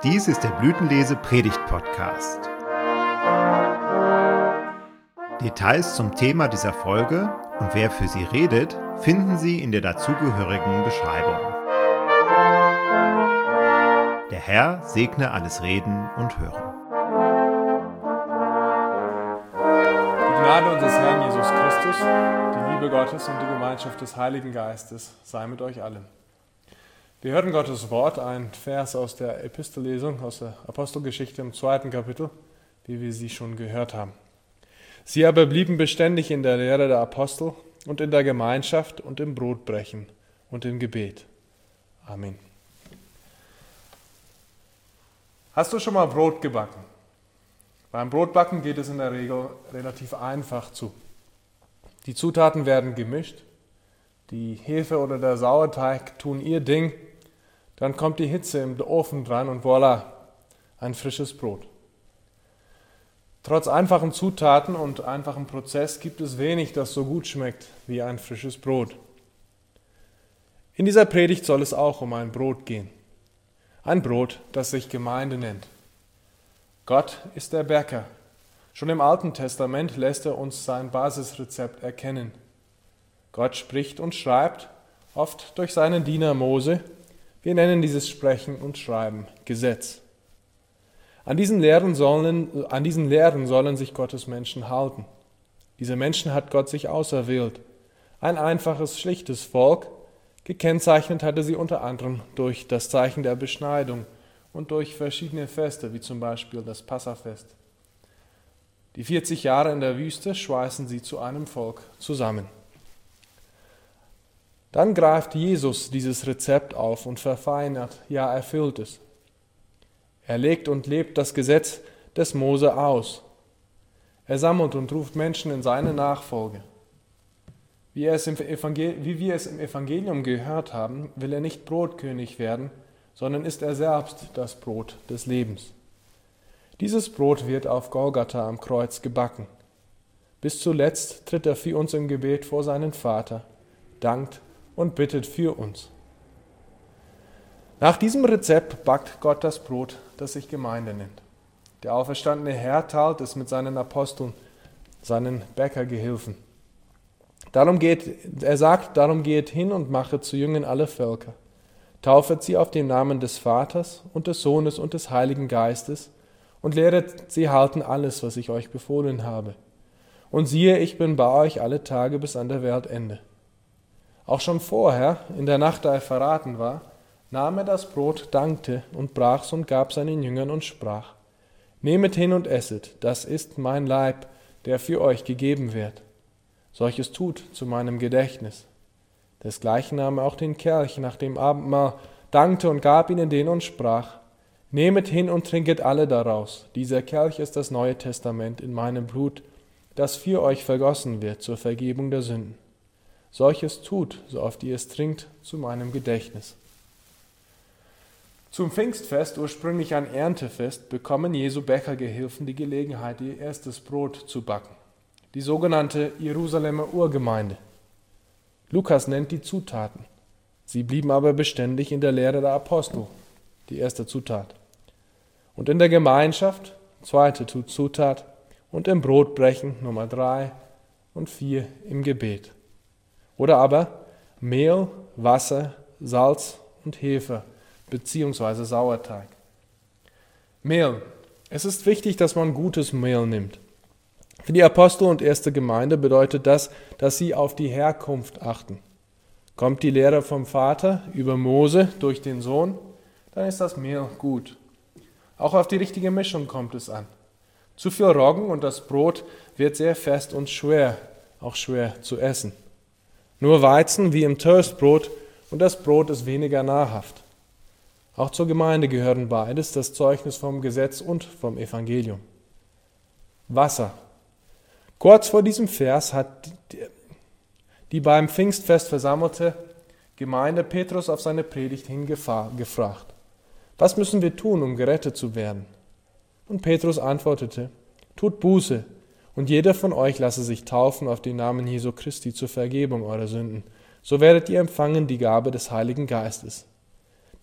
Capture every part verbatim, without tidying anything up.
Dies ist der Blütenlese-Predigt-Podcast. Details zum Thema dieser Folge und wer für sie redet, finden Sie in der dazugehörigen Beschreibung. Der Herr segne alles Reden und Hören. Die Gnade unseres Herrn Jesus Christus, die Liebe Gottes und die Gemeinschaft des Heiligen Geistes sei mit euch allen. Wir hörten Gottes Wort, ein Vers aus der Epistellesung, aus der Apostelgeschichte im zweiten Kapitel, wie wir sie schon gehört haben. Sie aber blieben beständig in der Lehre der Apostel und in der Gemeinschaft und im Brotbrechen und im Gebet. Amen. Hast du schon mal Brot gebacken? Beim Brotbacken geht es in der Regel relativ einfach zu. Die Zutaten werden gemischt, die Hefe oder der Sauerteig tun ihr Ding, dann kommt die Hitze im Ofen dran und voilà, ein frisches Brot. Trotz einfachen Zutaten und einfachem Prozess gibt es wenig, das so gut schmeckt wie ein frisches Brot. In dieser Predigt soll es auch um ein Brot gehen. Ein Brot, das sich Gemeinde nennt. Gott ist der Bäcker. Schon im Alten Testament lässt er uns sein Basisrezept erkennen. Gott spricht und schreibt, oft durch seinen Diener Mose. Wir nennen dieses Sprechen und Schreiben Gesetz. An diesen Lehren sollen, an diesen Lehren sollen sich Gottes Menschen halten. Diese Menschen hat Gott sich auserwählt. Ein einfaches, schlichtes Volk, gekennzeichnet hatte sie unter anderem durch das Zeichen der Beschneidung und durch verschiedene Feste, wie zum Beispiel das Passafest. Die vierzig Jahre in der Wüste schweißen sie zu einem Volk zusammen. Dann greift Jesus dieses Rezept auf und verfeinert, ja erfüllt es. Er legt und lebt das Gesetz des Mose aus. Er sammelt und ruft Menschen in seine Nachfolge. Wie, er es im Evangel- wie wir es im Evangelium gehört haben, will er nicht Brotkönig werden, sondern ist er selbst das Brot des Lebens. Dieses Brot wird auf Golgatha am Kreuz gebacken. Bis zuletzt tritt er für uns im Gebet vor seinen Vater, dankt und bittet für uns. Nach diesem Rezept backt Gott das Brot, das sich Gemeinde nennt. Der auferstandene Herr teilt es mit seinen Aposteln, seinen Bäckergehilfen. Darum geht, er sagt, darum geht hin und machet zu Jüngern alle Völker. Taufet sie auf den Namen des Vaters und des Sohnes und des Heiligen Geistes und lehret sie halten alles, was ich euch befohlen habe. Und siehe, ich bin bei euch alle Tage bis an der Weltende. Auch schon vorher, in der Nacht, da er verraten war, nahm er das Brot, dankte und brach's und gab seinen Jüngern und sprach: Nehmet hin und esset, das ist mein Leib, der für euch gegeben wird. Solches tut zu meinem Gedächtnis. Desgleichen nahm er auch den Kelch nach dem Abendmahl, dankte und gab ihnen den und sprach: Nehmet hin und trinket alle daraus. Dieser Kelch ist das Neue Testament in meinem Blut, das für euch vergossen wird zur Vergebung der Sünden. Solches tut, so oft ihr es trinkt, zu meinem Gedächtnis. Zum Pfingstfest, ursprünglich ein Erntefest, bekommen Jesu Bäckergehilfen die Gelegenheit, ihr erstes Brot zu backen. Die sogenannte Jerusalemer Urgemeinde. Lukas nennt die Zutaten. Sie blieben aber beständig in der Lehre der Apostel, die erste Zutat. Und in der Gemeinschaft, zweite Zutat, und im Brotbrechen, Nummer drei, und vier im Gebet. Oder aber Mehl, Wasser, Salz und Hefe, beziehungsweise Sauerteig. Mehl. Es ist wichtig, dass man gutes Mehl nimmt. Für die Apostel und erste Gemeinde bedeutet das, dass sie auf die Herkunft achten. Kommt die Lehre vom Vater über Mose durch den Sohn, dann ist das Mehl gut. Auch auf die richtige Mischung kommt es an. Zu viel Roggen und das Brot wird sehr fest und schwer, auch schwer zu essen. Nur Weizen wie im Toastbrot und das Brot ist weniger nahrhaft. Auch zur Gemeinde gehören beides, das Zeugnis vom Gesetz und vom Evangelium. Wasser. Kurz vor diesem Vers hat die beim Pfingstfest versammelte Gemeinde Petrus auf seine Predigt hin gefragt: Was müssen wir tun, um gerettet zu werden? Und Petrus antwortete: Tut Buße, und jeder von euch lasse sich taufen auf den Namen Jesu Christi zur Vergebung eurer Sünden. So werdet ihr empfangen die Gabe des Heiligen Geistes.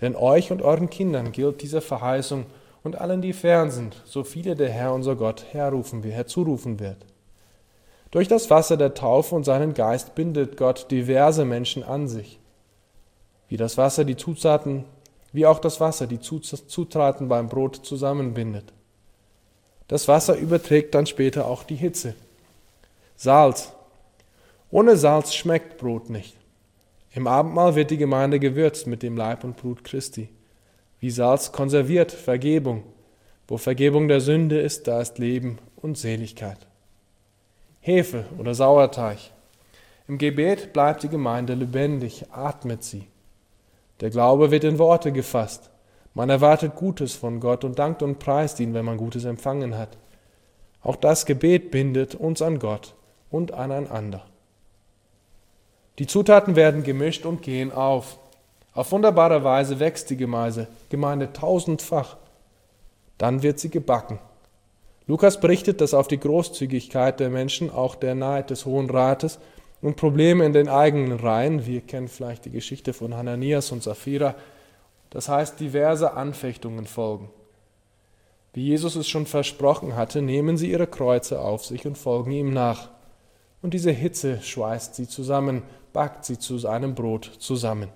Denn euch und euren Kindern gilt diese Verheißung und allen, die fern sind, so viele der Herr unser Gott herrufen, herzurufen wird. Durch das Wasser der Taufe und seinen Geist bindet Gott diverse Menschen an sich. Wie das Wasser die Zutaten, wie auch das Wasser die Zutaten beim Brot zusammenbindet. Das Wasser überträgt dann später auch die Hitze. Salz. Ohne Salz schmeckt Brot nicht. Im Abendmahl wird die Gemeinde gewürzt mit dem Leib und Blut Christi. Wie Salz konserviert Vergebung. Wo Vergebung der Sünde ist, da ist Leben und Seligkeit. Hefe oder Sauerteig. Im Gebet bleibt die Gemeinde lebendig, atmet sie. Der Glaube wird in Worte gefasst. Man erwartet Gutes von Gott und dankt und preist ihn, wenn man Gutes empfangen hat. Auch das Gebet bindet uns an Gott und aneinander. Die Zutaten werden gemischt und gehen auf. Auf wunderbare Weise wächst die Gemeinde, Gemeinde tausendfach. Dann wird sie gebacken. Lukas berichtet, dass auf die Großzügigkeit der Menschen auch der Neid des Hohen Rates und Probleme in den eigenen Reihen, wir kennen vielleicht die Geschichte von Hananias und Sapphira, das heißt diverse Anfechtungen folgen. Wie Jesus es schon versprochen hatte, nehmen sie ihre Kreuze auf sich und folgen ihm nach. Und diese Hitze schweißt sie zusammen, backt sie zu einem Brot zusammen.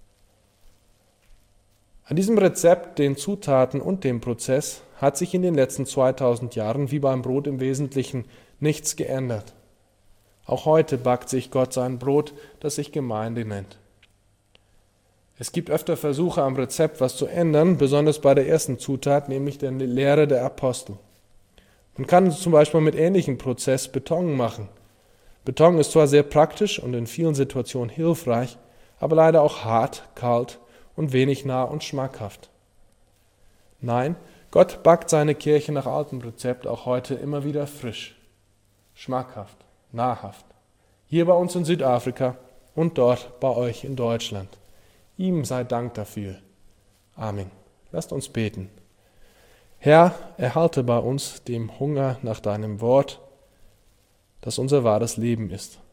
An diesem Rezept, den Zutaten und dem Prozess hat sich in den letzten zweitausend Jahren wie beim Brot im Wesentlichen nichts geändert. Auch heute backt sich Gott sein Brot, das sich Gemeinde nennt. Es gibt öfter Versuche am Rezept was zu ändern, besonders bei der ersten Zutat, nämlich der Lehre der Apostel. Man kann zum Beispiel mit ähnlichem Prozess Beton machen. Beton ist zwar sehr praktisch und in vielen Situationen hilfreich, aber leider auch hart, kalt und wenig nah und schmackhaft. Nein, Gott backt seine Kirche nach altem Rezept auch heute immer wieder frisch, schmackhaft, nahrhaft. Hier bei uns in Südafrika und dort bei euch in Deutschland. Ihm sei Dank dafür. Amen. Lasst uns beten. Herr, erhalte bei uns dem Hunger nach deinem Wort, das unser wahres Leben ist.